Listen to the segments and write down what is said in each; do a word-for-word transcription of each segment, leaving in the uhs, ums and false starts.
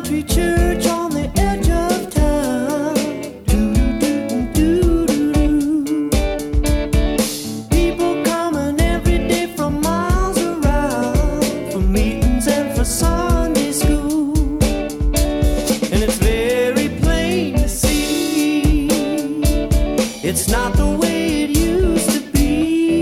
country church on the edge of town. Do-do-do-do-do-do. People coming every day from miles around for meetings and for Sunday school. And it's very plain to see it's not the way it used to be.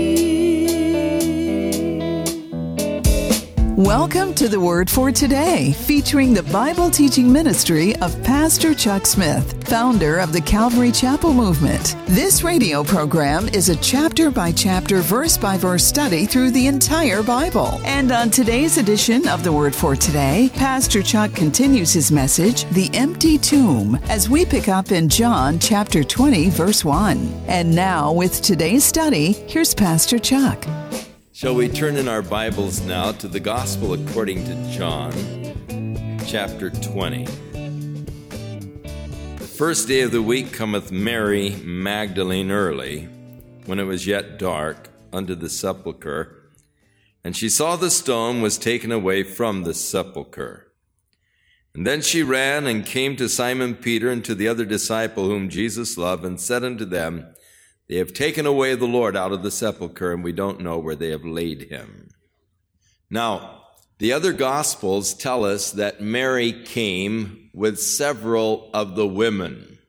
Welcome to the Word for Today, featuring the Bible teaching ministry of Pastor Chuck Smith, founder of the Calvary Chapel Movement. This radio program is a chapter-by-chapter, verse-by-verse study through the entire Bible. And on today's edition of the Word for Today, Pastor Chuck continues his message, The Empty Tomb, as we pick up in John chapter twenty, verse one. And now, with today's study, here's Pastor Chuck. Shall we turn in our Bibles now to the Gospel according to John, chapter twenty. The first day of the week cometh Mary Magdalene early, when it was yet dark, unto the sepulchre, and she saw the stone was taken away from the sepulchre. And then she ran and came to Simon Peter and to the other disciple whom Jesus loved, and said unto them, They have taken away the Lord out of the sepulchre, and we don't know where they have laid him. Now, the other Gospels tell us that Mary came with several of the women,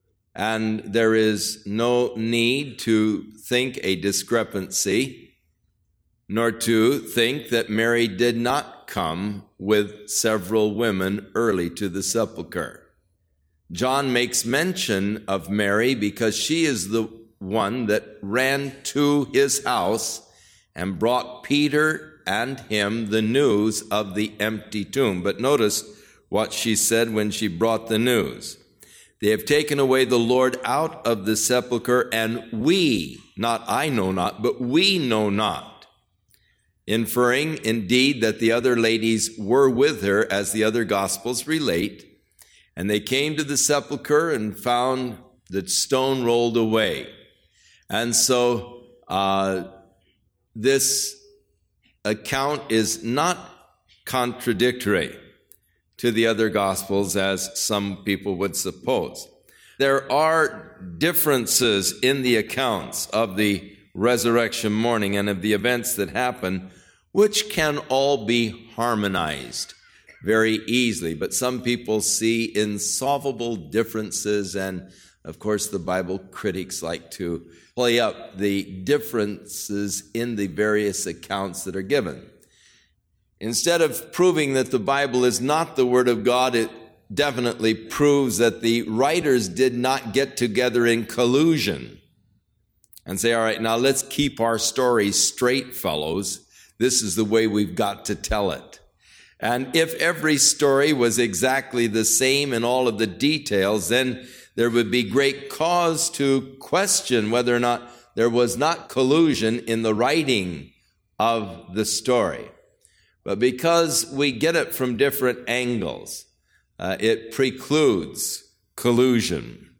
and there is no need to think a discrepancy, nor to think that Mary did not come with several women early to the sepulchre. John makes mention of Mary because she is the one that ran to his house and brought Peter and him the news of the empty tomb. But notice what she said when she brought the news. They have taken away the Lord out of the sepulchre, and we, not I know not, but we know not. Inferring, indeed, that the other ladies were with her, as the other Gospels relate, and they came to the sepulchre and found the stone rolled away. And so uh, this account is not contradictory to the other Gospels, as some people would suppose. There are differences in the accounts of the resurrection morning and of the events that happen, which can all be harmonized very easily. But some people see insolvable differences, and of course the Bible critics like to play up the differences in the various accounts that are given. Instead of proving that the Bible is not the Word of God, it definitely proves that the writers did not get together in collusion and say, all right, now let's keep our story straight, fellows. This is the way we've got to tell it. And if every story was exactly the same in all of the details, then there would be great cause to question whether or not there was not collusion in the writing of the story. But because we get it from different angles, uh, it precludes collusion.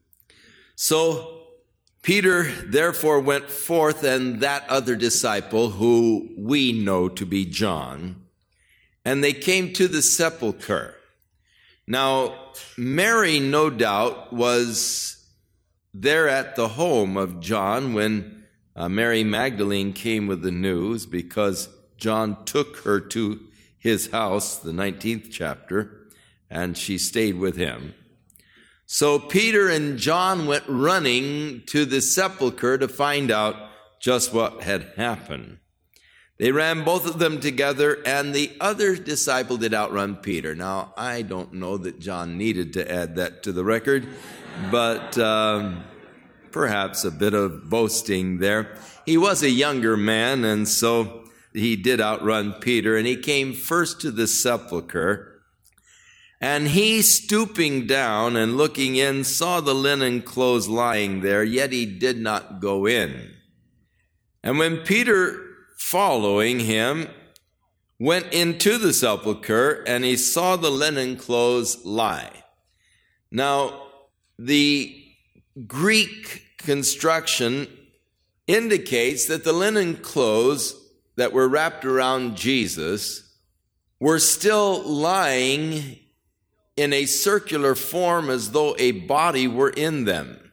So Peter therefore went forth, and that other disciple, who we know to be John, and they came to the sepulchre. Now, Mary, no doubt, was there at the home of John when uh, Mary Magdalene came with the news, because John took her to his house, the nineteenth chapter, and she stayed with him. So Peter and John went running to the sepulchre to find out just what had happened. They ran both of them together, and the other disciple did outrun Peter. Now, I don't know that John needed to add that to the record, but um, perhaps a bit of boasting there. He was a younger man, and so he did outrun Peter, and he came first to the sepulchre. And he, stooping down and looking in, saw the linen clothes lying there, yet he did not go in. And when Peter, following him, went into the sepulchre, and he saw the linen clothes lie. Now, the Greek construction indicates that the linen clothes that were wrapped around Jesus were still lying in a circular form as though a body were in them.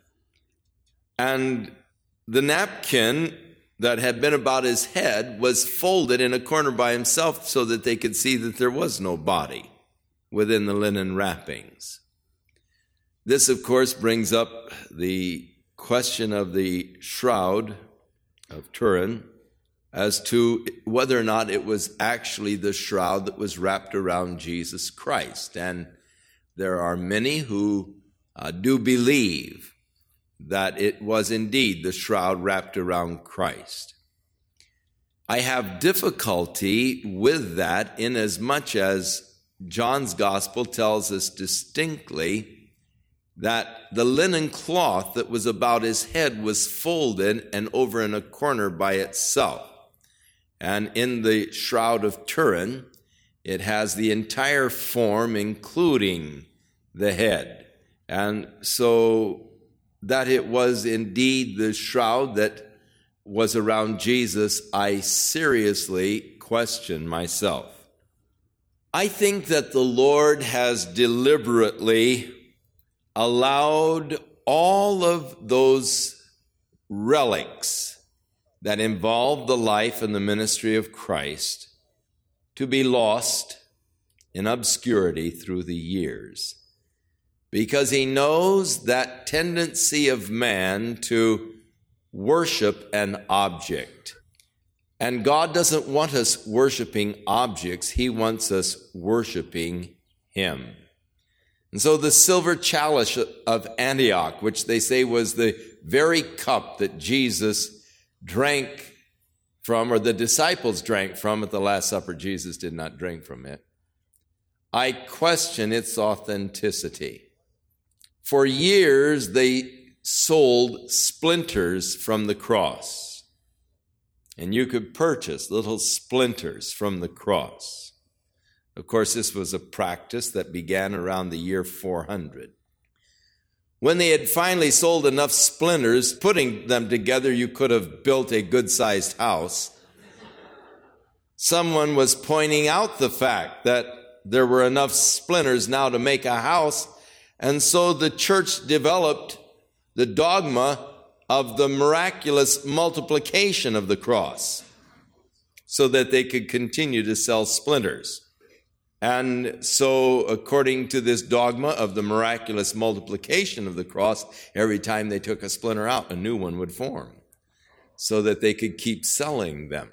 And the napkin that had been about his head was folded in a corner by himself so that they could see that there was no body within the linen wrappings. This, of course, brings up the question of the shroud of Turin as to whether or not it was actually the shroud that was wrapped around Jesus Christ. And there are many who uh, do believe that it was indeed the shroud wrapped around Christ. I have difficulty with that inasmuch as John's gospel tells us distinctly that the linen cloth that was about his head was folded and over in a corner by itself. And in the shroud of Turin, it has the entire form, including the head. And so that it was indeed the shroud that was around Jesus, I seriously question myself. I think that the Lord has deliberately allowed all of those relics that involve the life and the ministry of Christ to be lost in obscurity through the years, because he knows that tendency of man to worship an object. And God doesn't want us worshiping objects. He wants us worshiping him. And so the silver chalice of Antioch, which they say was the very cup that Jesus drank from, or the disciples drank from at the Last Supper, Jesus did not drink from it. I question its authenticity. For years, they sold splinters from the cross, and you could purchase little splinters from the cross. Of course, this was a practice that began around the year four hundred. When they had finally sold enough splinters, putting them together, you could have built a good-sized house. Someone was pointing out the fact that there were enough splinters now to make a house, and so the church developed the dogma of the miraculous multiplication of the cross so that they could continue to sell splinters. And so, according to this dogma of the miraculous multiplication of the cross, every time they took a splinter out, a new one would form so that they could keep selling them.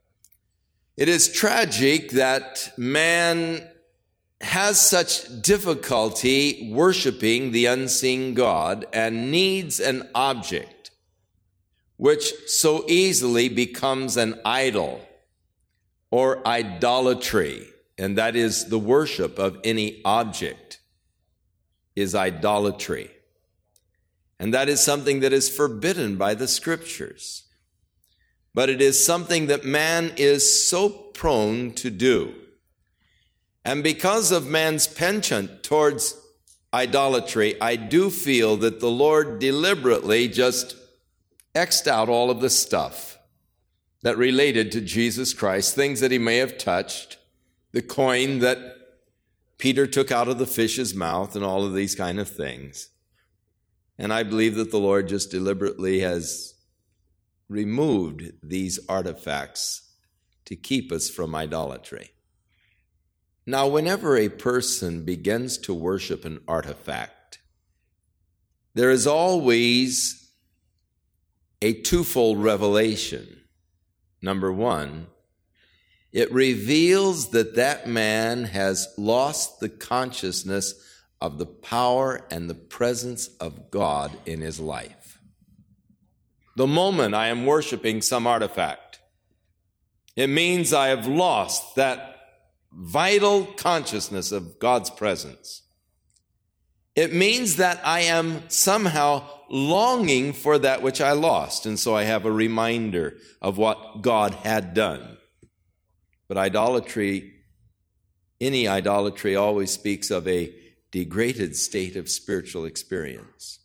It is tragic that man has such difficulty worshiping the unseen God and needs an object which so easily becomes an idol or idolatry. And that is the worship of any object is idolatry. And that is something that is forbidden by the scriptures. But it is something that man is so prone to do. And because of man's penchant towards idolatry, I do feel that the Lord deliberately just X'd out all of the stuff that related to Jesus Christ, things that he may have touched, the coin that Peter took out of the fish's mouth, and all of these kind of things. And I believe that the Lord just deliberately has removed these artifacts to keep us from idolatry. Now, whenever a person begins to worship an artifact, there is always a twofold revelation. Number one, it reveals that that man has lost the consciousness of the power and the presence of God in his life. The moment I am worshiping some artifact, it means I have lost that vital consciousness of God's presence. It means that I am somehow longing for that which I lost, and so I have a reminder of what God had done. But idolatry, any idolatry always speaks of a degraded state of spiritual experience.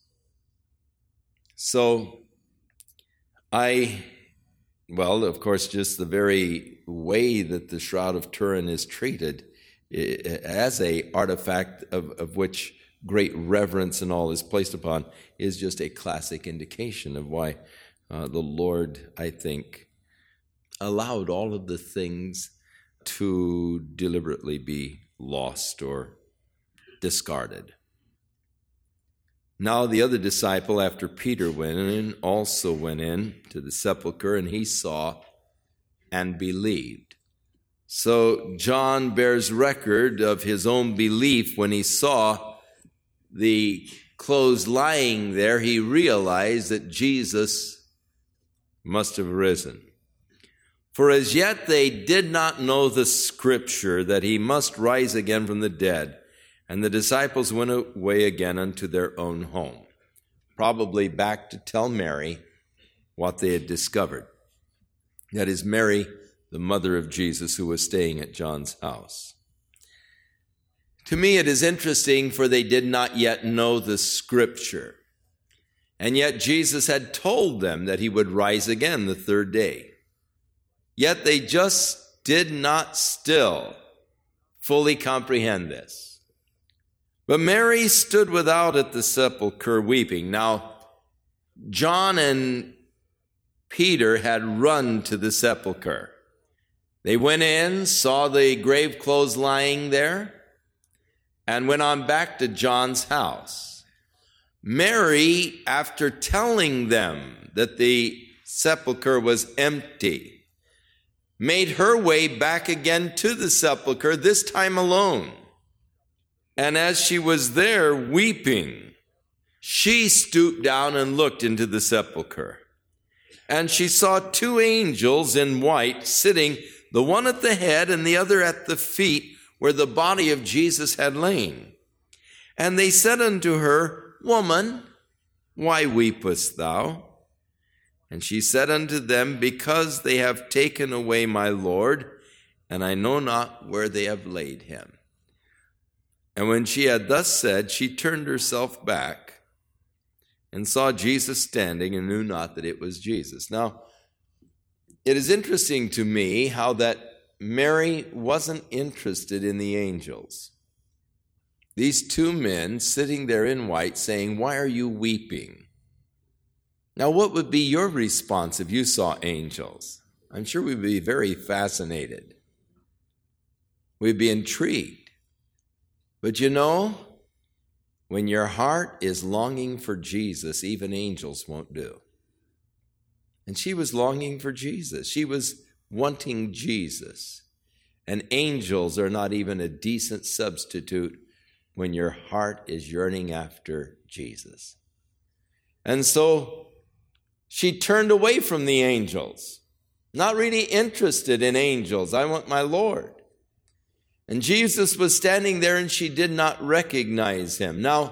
So I, well, of course, just the very way that the Shroud of Turin is treated as a artifact of, of which great reverence and all is placed upon, is just a classic indication of why uh, the Lord, I think, allowed all of the things to deliberately be lost or discarded. Now the other disciple, after Peter went in, also went in to the sepulchre, and he saw and believed. So John bears record of his own belief when he saw the clothes lying there. He realized that Jesus must have risen. For as yet they did not know the scripture that he must rise again from the dead. And the disciples went away again unto their own home, probably back to tell Mary what they had discovered. That is Mary, the mother of Jesus, who was staying at John's house. To me, it is interesting, for they did not yet know the scripture. And yet Jesus had told them that he would rise again the third day. Yet they just did not still fully comprehend this. But Mary stood without at the sepulchre weeping. Now, John and Peter had run to the sepulchre. They went in, saw the grave clothes lying there, and went on back to John's house. Mary, after telling them that the sepulchre was empty, made her way back again to the sepulchre, this time alone. And as she was there weeping, she stooped down and looked into the sepulchre. And she saw two angels in white sitting, the one at the head and the other at the feet, where the body of Jesus had lain. And they said unto her, Woman, why weepest thou? And she said unto them, Because they have taken away my Lord, and I know not where they have laid him. And when she had thus said, she turned herself back and saw Jesus standing and knew not that it was Jesus. Now, it is interesting to me how that Mary wasn't interested in the angels. These two men sitting there in white saying, Why are you weeping? Now, what would be your response if you saw angels? I'm sure we'd be very fascinated. We'd be intrigued. But you know, when your heart is longing for Jesus, even angels won't do. And she was longing for Jesus. She was wanting Jesus. And angels are not even a decent substitute when your heart is yearning after Jesus. And so she turned away from the angels, not really interested in angels. I want my Lord. And Jesus was standing there and she did not recognize him. Now,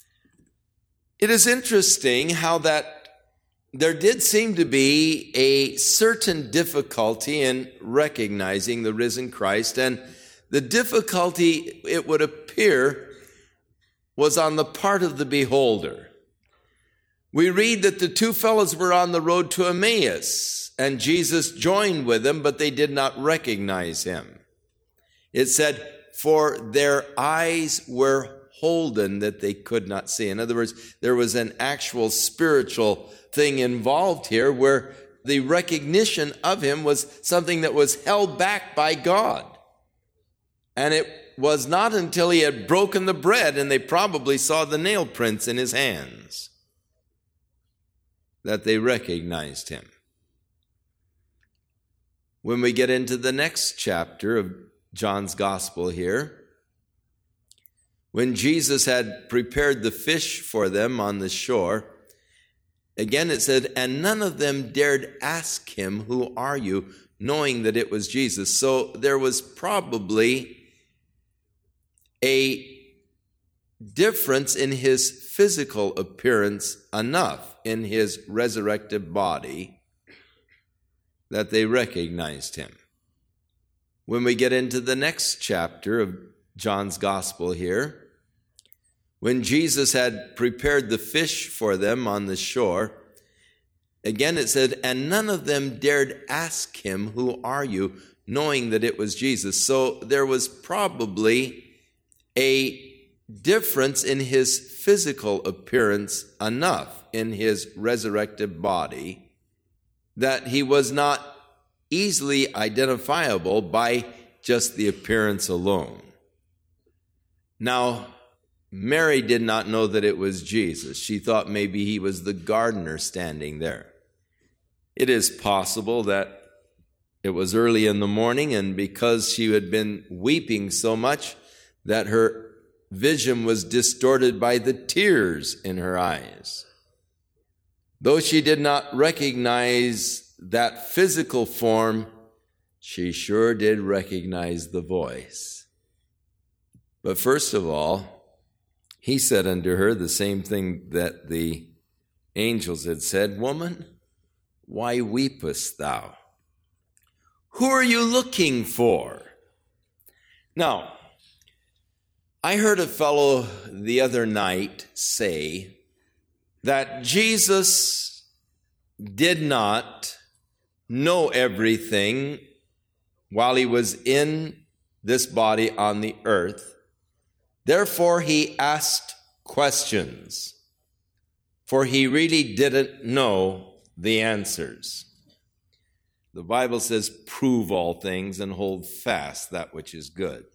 it is interesting how that there did seem to be a certain difficulty in recognizing the risen Christ. And the difficulty, it would appear, was on the part of the beholder. We read that the two fellows were on the road to Emmaus, and Jesus joined with them, but they did not recognize him. It said, for their eyes were holden that they could not see. In other words, there was an actual spiritual thing involved here where the recognition of him was something that was held back by God. And it was not until he had broken the bread and they probably saw the nail prints in his hands that they recognized him. When we get into the next chapter of John's gospel here, when Jesus had prepared the fish for them on the shore, again it said, and none of them dared ask him, who are you, knowing that it was Jesus. So there was probably a difference in his physical appearance enough in his resurrected body that they recognized him. When we get into the next chapter of John's gospel here, when Jesus had prepared the fish for them on the shore, again it said, and none of them dared ask him, who are you, knowing that it was Jesus. So there was probably a difference in his physical appearance enough in his resurrected body that he was not easily identifiable by just the appearance alone. Now, Mary did not know that it was Jesus. She thought maybe he was the gardener standing there. It is possible that it was early in the morning, and because she had been weeping so much that her vision was distorted by the tears in her eyes. Though she did not recognize that physical form, she sure did recognize the voice. But first of all, he said unto her the same thing that the angels had said, "Woman, why weepest thou? Who are you looking for?" Now, I heard a fellow the other night say that Jesus did not know everything while he was in this body on the earth. Therefore, he asked questions, for he really didn't know the answers. The Bible says, "Prove all things and hold fast that which is good."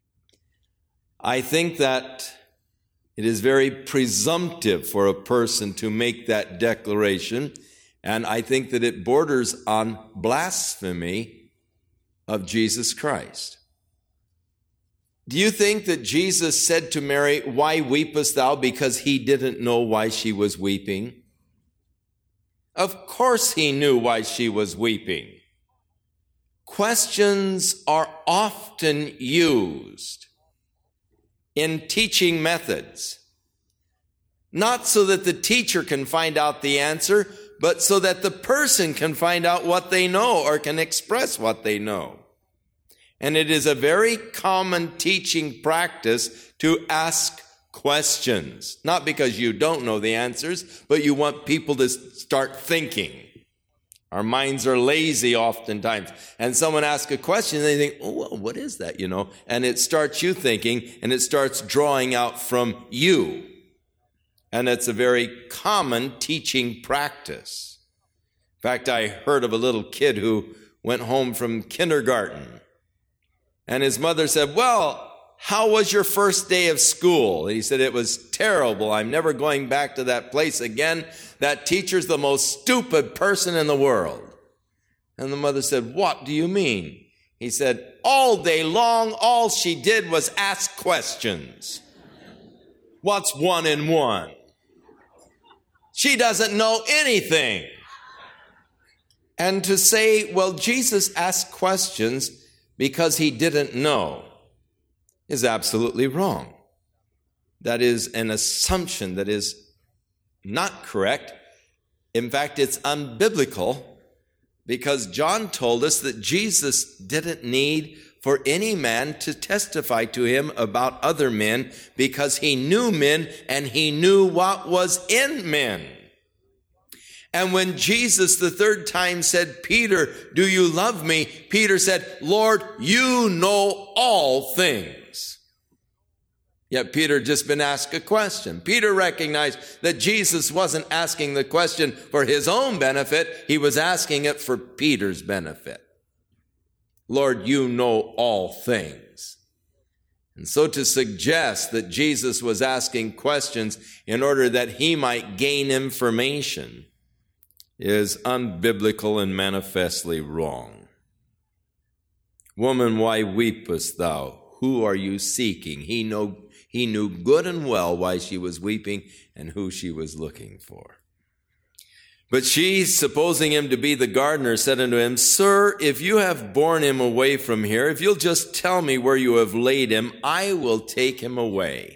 I think that it is very presumptive for a person to make that declaration, and I think that it borders on blasphemy of Jesus Christ. Do you think that Jesus said to Mary, "Why weepest thou?" because he didn't know why she was weeping? Of course he knew why she was weeping. Questions are often used in teaching methods, not so that the teacher can find out the answer, but so that the person can find out what they know or can express what they know. And it is a very common teaching practice to ask questions, not because you don't know the answers, but you want people to start thinking. Our minds are lazy oftentimes, and someone asks a question and they think, "Oh, well, what is that?" You know, and it starts you thinking, and it starts drawing out from you. And it's a very common teaching practice. In fact, I heard of a little kid who went home from kindergarten, and his mother said, "Well, how was your first day of school?" And he said, "It was terrible. I'm never going back to that place again. That teacher's the most stupid person in the world." And the mother said, "What do you mean?" He said, "All day long, all she did was ask questions. What's one and one? She doesn't know anything." And to say, well, Jesus asked questions because he didn't know is absolutely wrong. That is an assumption that is not correct. In fact, it's unbiblical, because John told us that Jesus didn't need for any man to testify to him about other men, because he knew men and he knew what was in men. And when Jesus the third time said, "Peter, do you love me?" Peter said, "Lord, you know all things." Yet Peter had just been asked a question. Peter recognized that Jesus wasn't asking the question for his own benefit. He was asking it for Peter's benefit. "Lord, you know all things." And so to suggest that Jesus was asking questions in order that he might gain information is unbiblical and manifestly wrong. "Woman, why weepest thou? Who are you seeking?" He know, he knew good and well why she was weeping and who she was looking for. But she, supposing him to be the gardener, said unto him, "Sir, if you have borne him away from here, if you'll just tell me where you have laid him, I will take him away."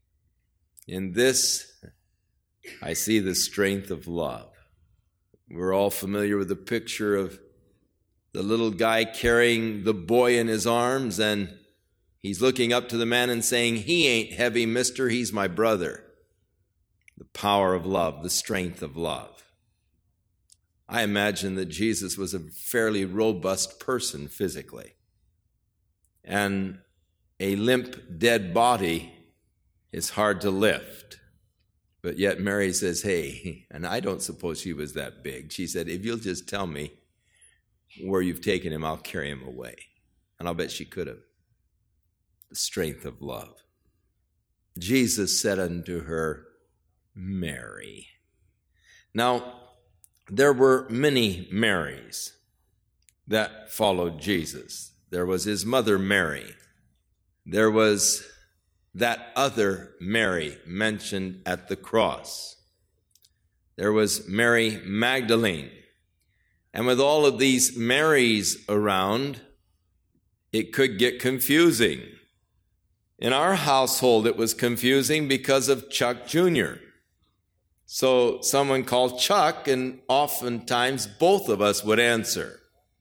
In this, I see the strength of love. We're all familiar with the picture of the little guy carrying the boy in his arms, and he's looking up to the man and saying, "He ain't heavy, mister, he's my brother." The power of love, the strength of love. I imagine that Jesus was a fairly robust person physically. And a limp, dead body is hard to lift. But yet Mary says, hey, and I don't suppose she was that big. She said, if you'll just tell me where you've taken him, I'll carry him away. And I'll bet she could have. The strength of love. Jesus said unto her, Mary. Now, there were many Marys that followed Jesus. There was his mother Mary. There was that other Mary mentioned at the cross. There was Mary Magdalene. And with all of these Marys around, it could get confusing. In our household, it was confusing because of Chuck Junior So someone called Chuck, and oftentimes both of us would answer.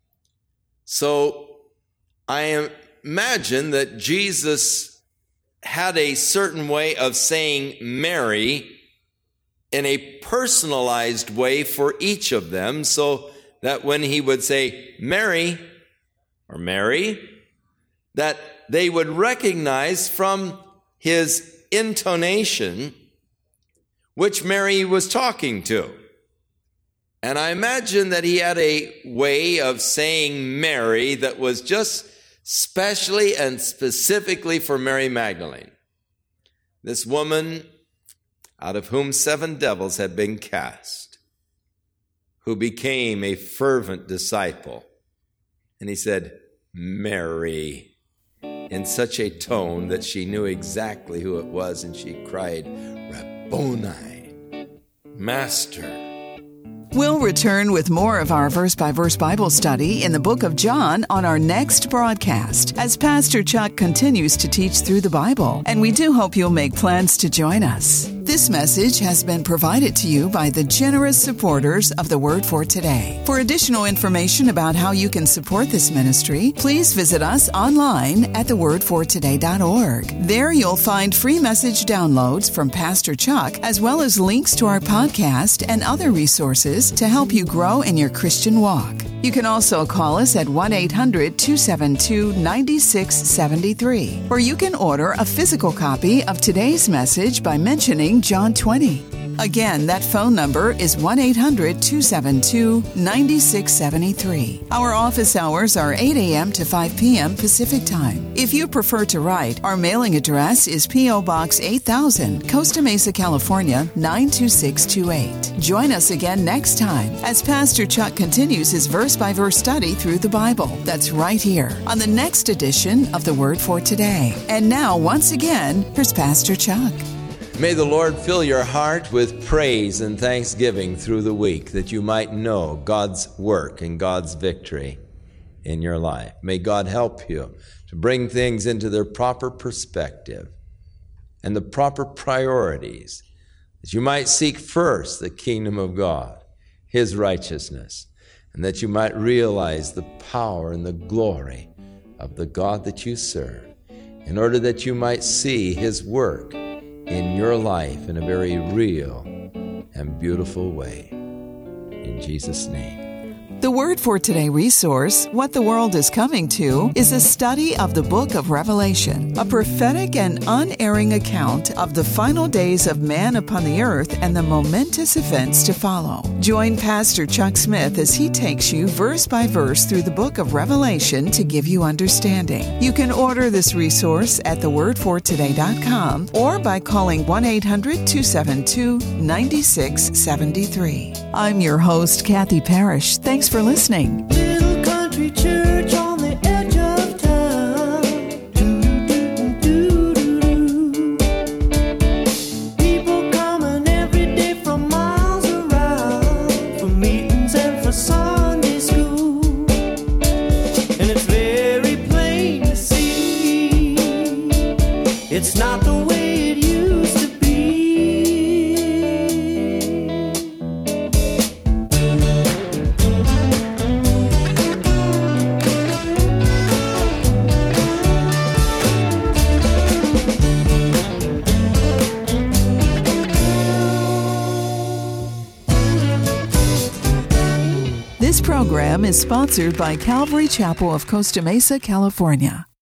So I imagine that Jesus had a certain way of saying Mary in a personalized way for each of them, so that when he would say Mary or Mary, that they would recognize from his intonation which Mary was talking to. And I imagine that he had a way of saying Mary that was just specially and specifically for Mary Magdalene. This woman out of whom seven devils had been cast, who became a fervent disciple. And he said, Mary, in such a tone that she knew exactly who it was, and she cried, Rabboni, Master. We'll return with more of our verse-by-verse Bible study in the book of John on our next broadcast as Pastor Chuck continues to teach through the Bible, and we do hope you'll make plans to join us. This message has been provided to you by the generous supporters of the Word for Today. For additional information about how you can support this ministry, please visit us online at the word for today dot org. There you'll find free message downloads from Pastor Chuck, as well as links to our podcast and other resources to help you grow in your Christian walk. You can also call us at one eight hundred two seven two nine six seven three, or you can order a physical copy of today's message by mentioning John twenty. Again, that phone number is one eight hundred two seven two nine six seven three. Our office hours are eight a.m. to five p.m. Pacific Time. If you prefer to write, our mailing address is P O. Box eight thousand, Costa Mesa, California, nine two six two eight. Join us again next time as Pastor Chuck continues his verse-by-verse study through the Bible. That's right here on the next edition of The Word for Today. And now, once again, here's Pastor Chuck. May the Lord fill your heart with praise and thanksgiving through the week, that you might know God's work and God's victory in your life. May God help you to bring things into their proper perspective and the proper priorities, that you might seek first the kingdom of God, His righteousness, and that you might realize the power and the glory of the God that you serve, in order that you might see His work in your life in a very real and beautiful way. In Jesus' name. The Word for Today resource, What the World is Coming to, is a study of the book of Revelation, a prophetic and unerring account of the final days of man upon the earth and the momentous events to follow. Join Pastor Chuck Smith as he takes you verse by verse through the book of Revelation to give you understanding. You can order this resource at the word for today dot com or by calling one eight hundred two seven two nine six seven three. I'm your host, Kathy Parrish. Thanks for listening. Little country church on the edge of town. Do-do-do-do-do-do. People coming every day from miles around for meetings and for Sunday school. And it's very plain to see it's not the way it used to be. program is sponsored by Calvary Chapel of Costa Mesa, California.